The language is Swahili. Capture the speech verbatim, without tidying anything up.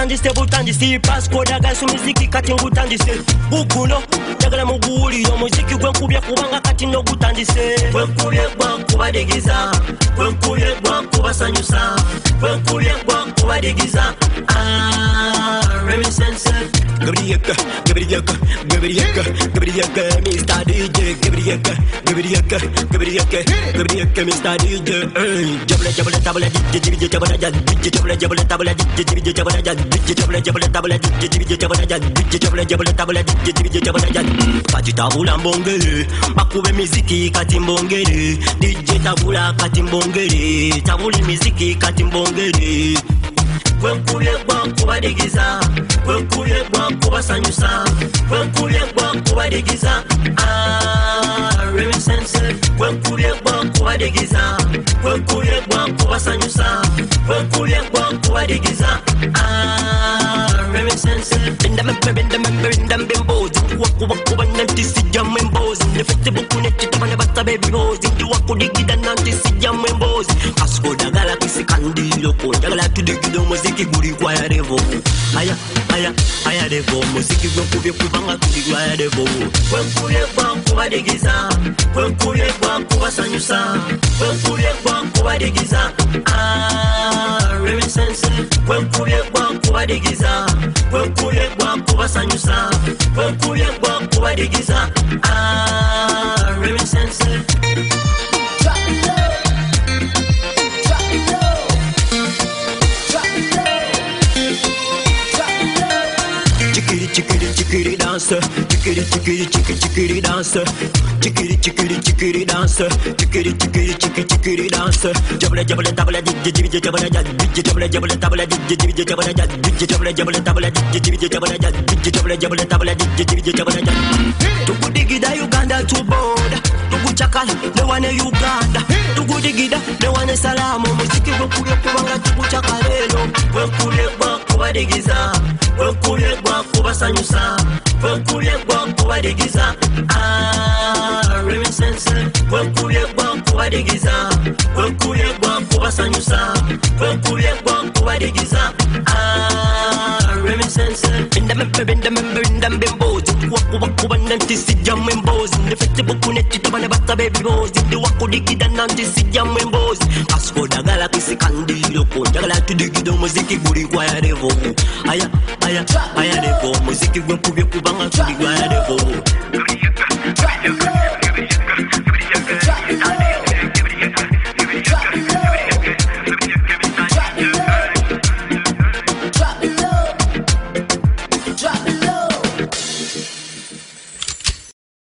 butandise butandise passport agasu muziki kati ngutandise bukuno njagala muguli omuziki gwe nkubye kubanga kati no gutandise gwe nkubye gwa kubadigiza gwe nkubye gwa kubasanyusa gwe nkubye gwa kubadigiza ah reminiscence Gabrieka Gabrieka Gabrieka Gabrieka Mister D J Gabrieka Gabrieka Gabrieka Gabrieka Mister D J jabla jabla tabla D J jabla jabla jabla tabla D J jabla jabla jabla tabla D J jabla jabla jabla tabla D J jabla kati tabula mbongere bakube miziki kati mbongere D J tabula kati mbongere tabuli miziki kati mbongere Wenkuye gwa kubadigiza Wenkuye gwa kubasanyusa Wenkuye gwa kubadigiza ah reminiscence Wenkuye gwa kubadigiza Wenkuye gwa kubasanyusa Wenkuye gwa kubadigiza ah reminiscence Binda membe binda membe binda mbembozi Waku waku bananti sija membozi Nefete buku neti tabane bata baby bozi Ndi waku digida nanti sija membozi Asko dagala kisi kandilo Dagala tudigido muziki guri kwa ya revo Aya, aya, aya revo Muziki gwe kubye kubanga tuli kwa ya revo Wenkuye kwa kubadigiza Wenkuye kwa kubasanyusa Wenkuye kwa kubadigiza ah reminiscence Wenkuye kwa kubadigiza Wenkuye kwa kubasanyusa Wenkuye kwa kubadigiza ah reminiscence Chickity dancer, chickity chickity chickity chickity dancer, chickity chickity chickity dancer, chickity chickity chickity chickity dancer. Jabla jabla tabla DJ DJ jabla DJ jabla jabla tabla DJ DJ jabla DJ jabla jabla tabla DJ DJ jabla DJ jabla jabla tabla DJ DJ jabla. Tukudigida Uganda to border, tukuchakala ne wane Uganda, tukudigida ne wane salamu muziki gokuye kubanga tukuchakalelo, gokuye gwa kubadigiza, gokuye gwa kubasanyusa. Wenkuye gwa kubadigiza ah reminiscence Wenkuye gwa kubadigiza Wenkuye gwa kubasanyusa Wenkuye gwa kubadigiza ah reminiscence Binda membe binda membe binda mbembozi Waku waku bananti sija membozi Nefete buku neti tabane bata baby bozi Ndi waku digida nanti sija membozi Asko dagala kisi kandilo Dagala tudigido muziki guri kwa ya revo Aya, aya, aya revo Muziki gwe kubye kubanga tuli kwa ya revo